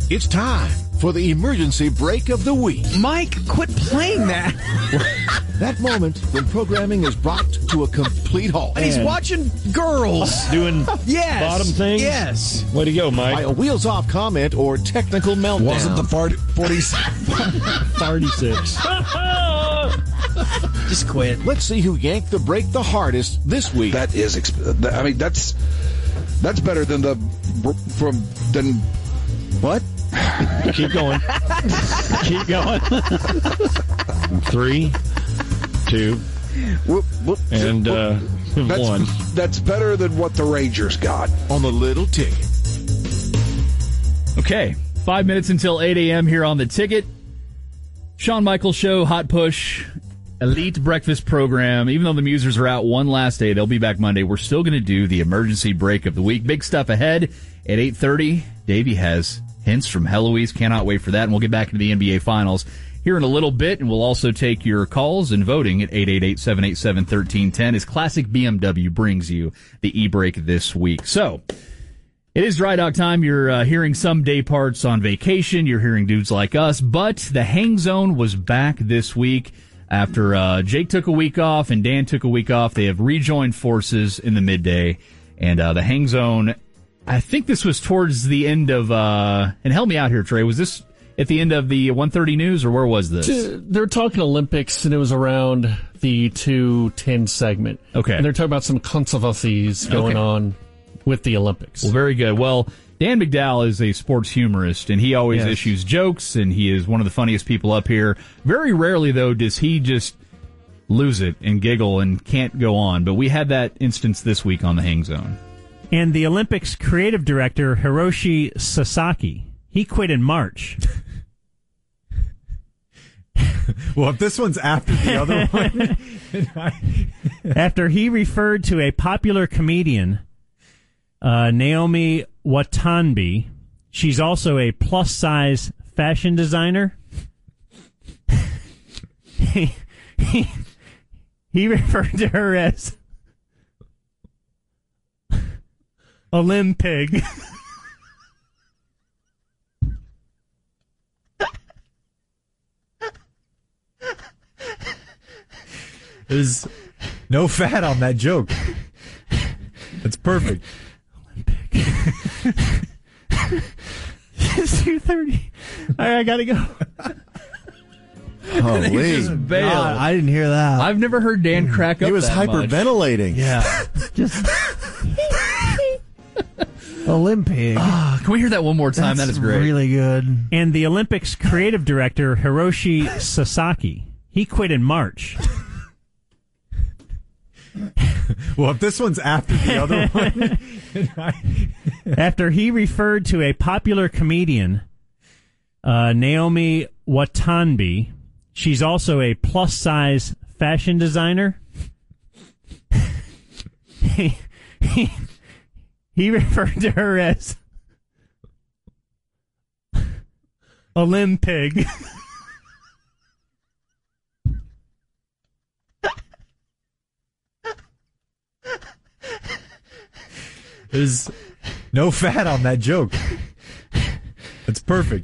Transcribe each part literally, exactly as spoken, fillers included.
It's time for the emergency break of the week. Mike, quit playing that. That moment when programming is brought to a complete halt. And he's watching girls. Doing yes. bottom things? Yes. Way to go, Mike. By a wheels-off comment or technical meltdown. Wasn't the fart- forty thirty-six. Just quit. Let's see who yanked the break the hardest this week. That is, exp- I mean, that's that's better than the from than what? Keep going. Keep going. Three, two, Whoop, whoop, and uh, that's, one. That's better than what the Rangers got on the little ticket. Okay, five minutes until eight a.m. here on the ticket. Shawn Michaels Show, Hot Push, Elite Breakfast Program. Even though the Musers are out one last day, they'll be back Monday. We're still going to do the emergency break of the week. Big stuff ahead at eight thirty. Davey has hints from Heloise. Cannot wait for that. And we'll get back into the N B A Finals here in a little bit. And we'll also take your calls and voting at eight eight eight, seven eight seven, one three one zero as Classic B M W brings you the e-break this week. So, it is dry dock time. You're uh, hearing some day parts on vacation. You're hearing dudes like us. But the Hang Zone was back this week. After uh, Jake took a week off and Dan took a week off, they have rejoined forces in the midday. And uh, the Hang Zone, I think this was towards the end of, uh, and help me out here, Trey, was this at the end of the one thirty news, or where was this? They're talking Olympics, and it was around the two ten segment. Okay. And they're talking about some controversies going Okay. on with the Olympics. Well, very good. Well, Dan McDowell is a sports humorist, and he always Yes. issues jokes, and he is one of the funniest people up here. Very rarely, though, does he just lose it and giggle and can't go on. But we had that instance this week on the Hang Zone. And the Olympics creative director, Hiroshi Sasaki, he quit in March. Well, if this one's after the other one. After he referred to a popular comedian, uh, Naomi Watanabe. She's also a plus-size fashion designer. he, he, he referred to her as Olympic. There's no fat on that joke. That's perfect. It's two thirty. All right, I gotta go. Holy. Just bailed. God, I didn't hear that. I've never heard Dan crack up He was that much. hyperventilating. Yeah. Just Olympic. Ah, can we hear that one more time? That's That is great. really good. And the Olympics creative director, Hiroshi Sasaki, he quit in March. Well, if this one's after the other one. After he referred to a popular comedian, uh, Naomi Watanabe. She's also a plus-size fashion designer. he, he, he referred to her as Olympic. There's no fat on that joke. That's perfect.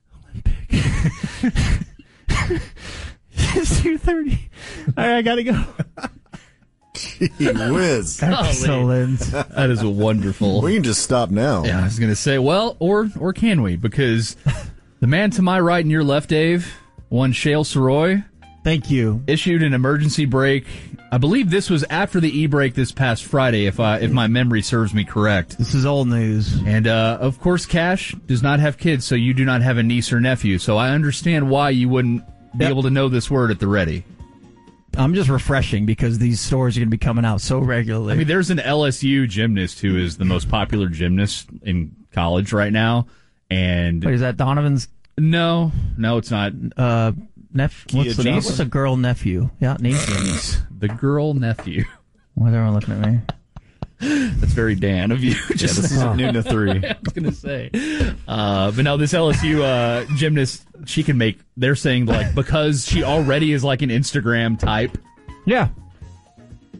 It's two thirty. All right, I gotta go. Gee whiz. Excellent. That is a wonderful. We can just stop now. Yeah, I was going to say, well, or or can we? Because the man to my right and your left, Dave, one Shale Soroy, Thank you. issued an emergency break. I believe this was after the e-break this past Friday, if I if my memory serves me correct. This is old news. And uh, of course, Cash does not have kids, so you do not have a niece or nephew. So I understand why you wouldn't be Yep. able to know this word at the ready. I'm just refreshing because these stories are going to be coming out so regularly. I mean, there's an L S U gymnast who is the most popular gymnast in college right now, and Wait, is that Donovan's no, no, it's not. uh, nephew? What's, the- niece? what's a girl nephew? Yeah, niece. The girl nephew. Why is everyone looking at me? That's very Dan of you. Just This is at noon to three. I was going to say. Uh, but no, this L S U uh, gymnast, she can make, they're saying, like, because she already is like an Instagram type, Yeah.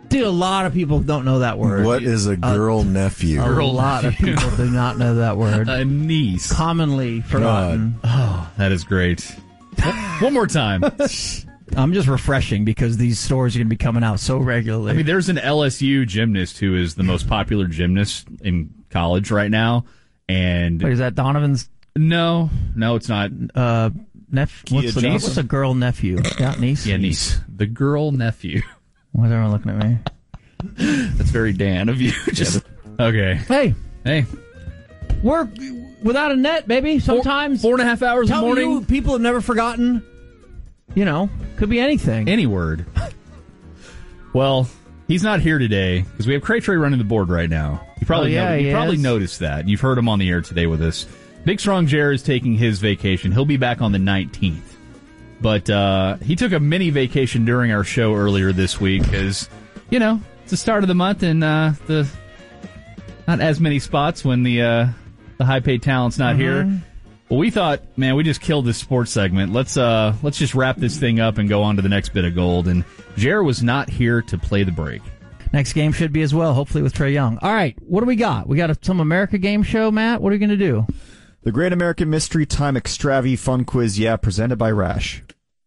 Dude, a lot of people don't know that word. What is a girl nephew? A Girl lot of nephew. people do not know that word. A niece. Commonly forgotten. Oh, that is great. One more time. I'm just refreshing because these stories are going to be coming out so regularly. I mean, there's an L S U gymnast who is the most popular gymnast in college right now. And Wait, is that Donovan's no, no, it's not. uh, nephew? What's, the, Johnson? what's a girl nephew? Yeah, niece? Yeah, niece. The girl nephew. Why is everyone looking at me? That's very Dan of you. Just okay. Hey, Hey, we're without a net, baby. Sometimes. four and a half hours in Tell the morning. you, people have never forgotten. You know, could be anything. Any word. Well, he's not here today because we have Cray Trey running the board right now. You probably Oh, yeah, know, you he probably is. noticed that. You've heard him on the air today with us. Big Strong Jer is taking his vacation. He'll be back on the nineteenth. But uh, he took a mini vacation during our show earlier this week because, you know, it's the start of the month and uh, the not as many spots when the uh, the high paid talent's not Mm-hmm. here. Well, we thought, man, we just killed this sports segment. Let's uh, let's just wrap this thing up and go on to the next bit of gold. And Jer was not here to play the break. Next game should be as well, hopefully with Trey Young. All right, what do we got? We got a, some America game show, Matt. What are you going to do? The Great American Mystery Time Extravi Fun Quiz, yeah, presented by Rash.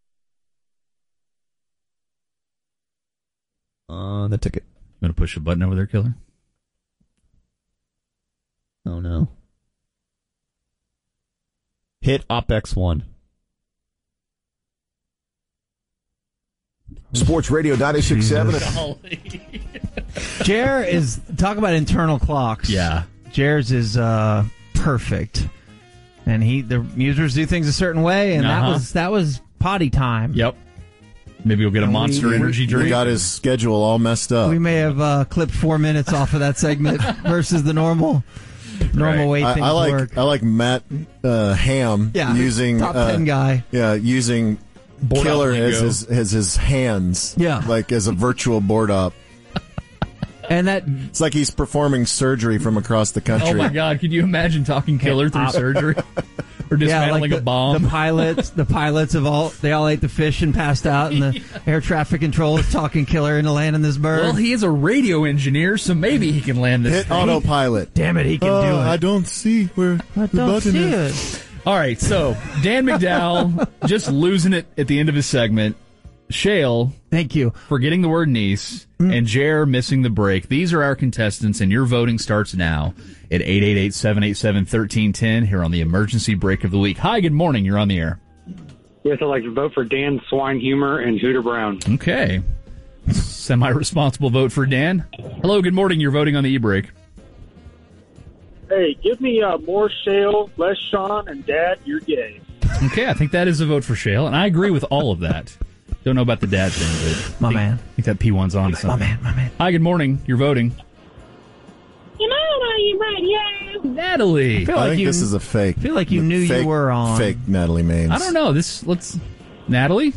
On the ticket. You want to push a button over there, Killer? Oh, no. Hit Op X one. Sports Radio ninety-six point seven. Jer is, talk about internal clocks. Yeah. Jer's is uh, perfect. And he, the musers do things a certain way, and Uh-huh. that was that was potty time. Yep. Maybe we'll get a And we- Monster we- Energy drink. We got his schedule all messed up. We may have uh, clipped four minutes off of that segment versus the normal normal Right. way I, things I like work. I like Matt uh, Ham Yeah, using top uh, ten guy. Yeah, using Board Killer op as lingo. his as his hands. Yeah. like as a virtual board op. And that It's like he's performing surgery from across the country. Oh my God! Could you imagine talking Killer through Op- surgery or yeah, dismantling like the, a bomb? the pilots, the pilots of all they all ate the fish and passed out, and the air traffic control is talking Killer into landing this bird. Well, he is a radio engineer, so maybe he can land this. Hit thing. autopilot. Damn it, he can Oh, do it. I don't see where I the don't button see is. it. All right, so Dan McDowell just losing it at the end of his segment. Shale Thank you. forgetting the word niece, and Jer missing the break. These are our contestants, and your voting starts now at eight eight eight, seven eight seven, one three one zero here on the Emergency Break of the Week. Hi, good morning. You're on the air. Yes, I'd like to vote for Dan Swine Humor and Hooter Brown. Okay. Semi-responsible vote for Dan. Hello, good morning. You're voting on the e-break. Hey, give me uh, more Shale, less Sean, and Dad, you're gay. Okay, I think that is a vote for Shale, and I agree with all of that. Don't know about the dad thing, but My I think, man. I think that P one's on to My something. man, my man. Hi, good morning. You're voting. Come on, are you radio? Natalie. I feel I like think you, this is a fake. feel like you knew fake, you were on. Fake Natalie Maines. I don't know. This let's Natalie?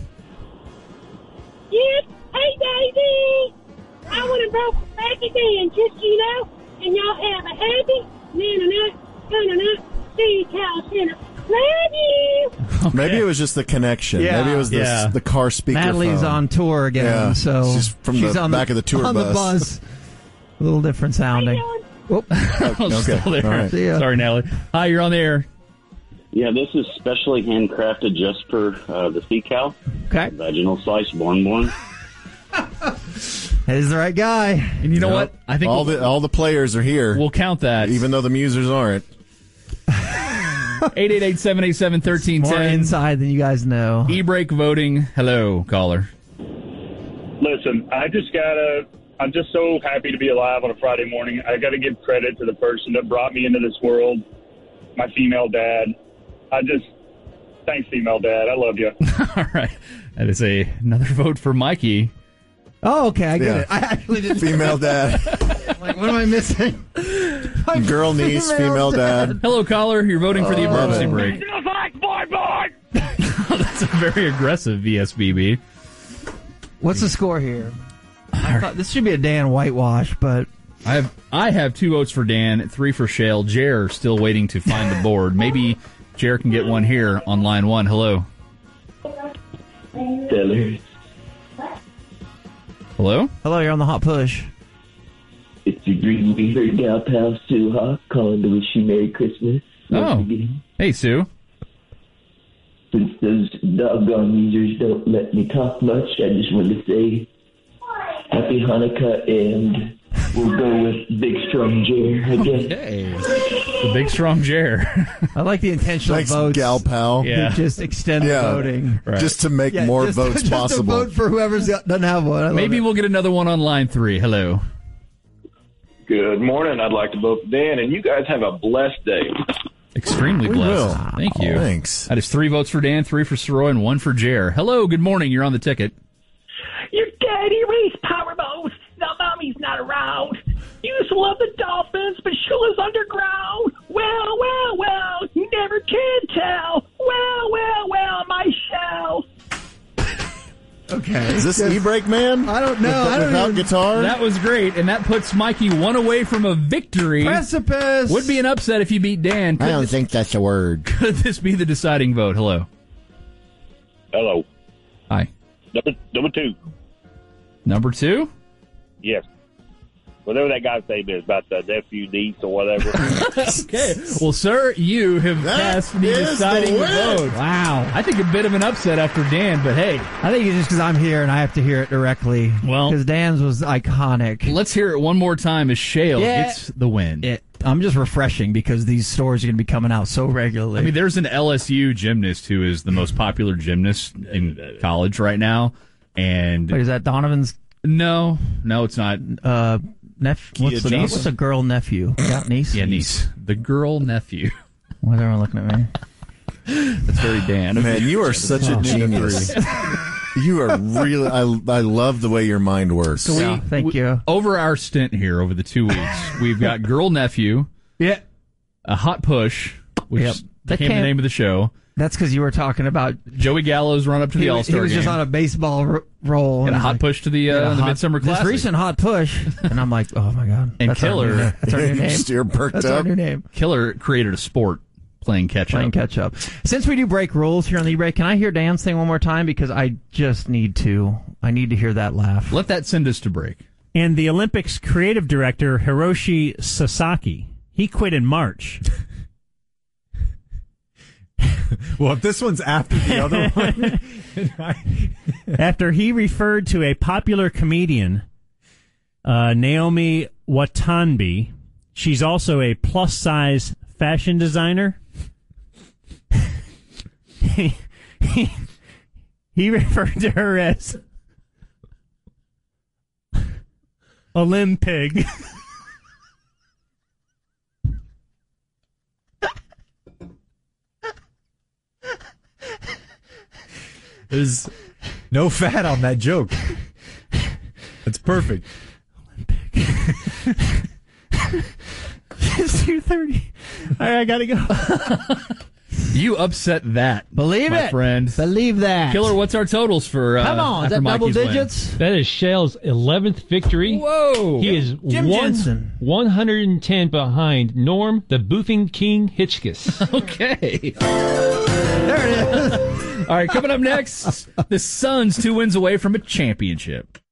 Yes. Hey, Daisy. I want to vote for Becky Dan, just so you know. And y'all have a happy, na-na-na, na-na-na, see you, Cal Center. Love you. Okay. Maybe it was just the connection. Yeah. Maybe it was the, Yeah. the car speaker. Natalie's phone. on tour again, Yeah. so She's from the on back of the tour on bus. the bus. A little different sounding. Whoop. I was Okay. still there. All right. See ya. Sorry, Natalie. Hi, you're on the air. Yeah, this is specially handcrafted just for uh, the sea cow. Okay, Vaginal slice, born born. that is the right guy. And you know Yep. what? I think all we'll, the all the players are here, we'll count that. even though the musers aren't. eight eight eight, seven eight seven, one three one More zero inside than you guys know. E-break voting. Hello, caller. Listen, I just gotta, I'm just so happy to be alive on a Friday morning. I gotta give credit to the person that brought me into this world, my female dad. I just, thanks, female dad. I love you. All right. That is a another vote for Mikey. Oh, okay, I get Yeah. it. I actually didn't. Female dad, Like, what am I missing? girl niece, female dad. Hello, caller. You're voting for the love emergency it. break. Feels like boy, boy. That's a very aggressive V S B B. What's the score here? I thought this should be a Dan whitewash, but I have I have two votes for Dan, three for Shale. Jer still waiting to find the board. Maybe Jer can get one here on line one. Hello. Taylor. Hello? Hello, you're on the hot push. It's your Green Weaver gal pal Sue Hawk calling to wish you Merry Christmas. Oh. Again. Hey, Sue. Since those doggone users don't let me talk much, I just wanted to say Happy Hanukkah, and we'll go with Big Strong Jer, I guess. Okay. The Big Strong Jer. I like the intentional Thanks, votes. gal pal. Yeah. To just extend Yeah. the voting. Right. Just to make Yeah, more just, votes just possible. to vote for whoever doesn't have one. I love Maybe it. we'll get another one on line three. Hello. Good morning. I'd like to vote for Dan, and you guys have a blessed day. Extremely We blessed. will. Thank you. Oh, thanks. That is three votes for Dan, three for Soroy, and one for Jer. Hello, good morning. You're on the ticket. Your daddy race power mode. Now mommy's not around. Used to love the Dolphins, but Shula's underground. Well, well, well, you never can tell. Well, well, well, my shell. Okay. Is this E-Break Man? I don't know. With, I don't without even- guitar? That was great, and that puts Mikey one away from a victory. Precipice. Would be an upset if you beat Dan. Could, I don't this, think that's a word. could this be the deciding vote? Hello. Hello. Hi. Number, number two. Number two? Yes. Whatever that guy's name is, about the nephew, niece, or whatever. Okay. Well, sir, you have That cast the is deciding the win. vote. Wow. I think a bit of an upset after Dan, but hey, I think it's just because I'm here and I have to hear it directly. Well- because Dan's was iconic. let's hear it one more time as Shale Yeah. gets the win. It, I'm just refreshing because these stories are going to be coming out so regularly. I mean, there's an L S U gymnast who is the most popular gymnast in college right now, and Wait, is that Donovan's no, no, it's not. uh, nephew? What's, the- Johnson? what's a girl nephew? Yeah, niece. Yeah, niece, the girl nephew. Why is everyone looking at me? That's very Dan. Man, you are such a genius. You are really. I, I love the way your mind works. So we, Yeah, thank we- you. Over our stint here, over the two weeks, we've got girl nephew, Yeah. a hot push, which Yep. That became the came- name of the show. That's because you were talking about Joey Gallo's run up to the he, All was- he Star was game. just on a baseball r- roll and a I'm hot like, push to the, uh, yeah, the hot- Midsummer This Classic. recent hot push, and I'm like, oh my god, And that's our Killer- new name. That's our new name. You're perked That's up. our new name. Killer created a sport playing catch Playing up. catch up. Since we do break rules here on the E-Break, can I hear Dan's thing one more time? Because I just need to. I need to hear that laugh. Let that send us to break. And the Olympics creative director, Hiroshi Sasaki, he quit in March. Well, if this one's after the other one, After he referred to a popular comedian, uh, Naomi Watanabe. She's also a plus-size fashion designer. he, he, he referred to her as Olympic. there's no fat on that joke. That's perfect. It's two thirty. All right, I gotta go. You upset that. Believe my it. friend. Believe that. Killer, what's our totals for uh, Come on, is after that double Mikey's win? digits? That is Shell's eleventh victory. Whoa. He is Jim one, Jensen. one hundred ten behind Norm, the Boofing King Hitchkiss. Okay. There it is. All right, coming up next, the Suns two wins away from a championship.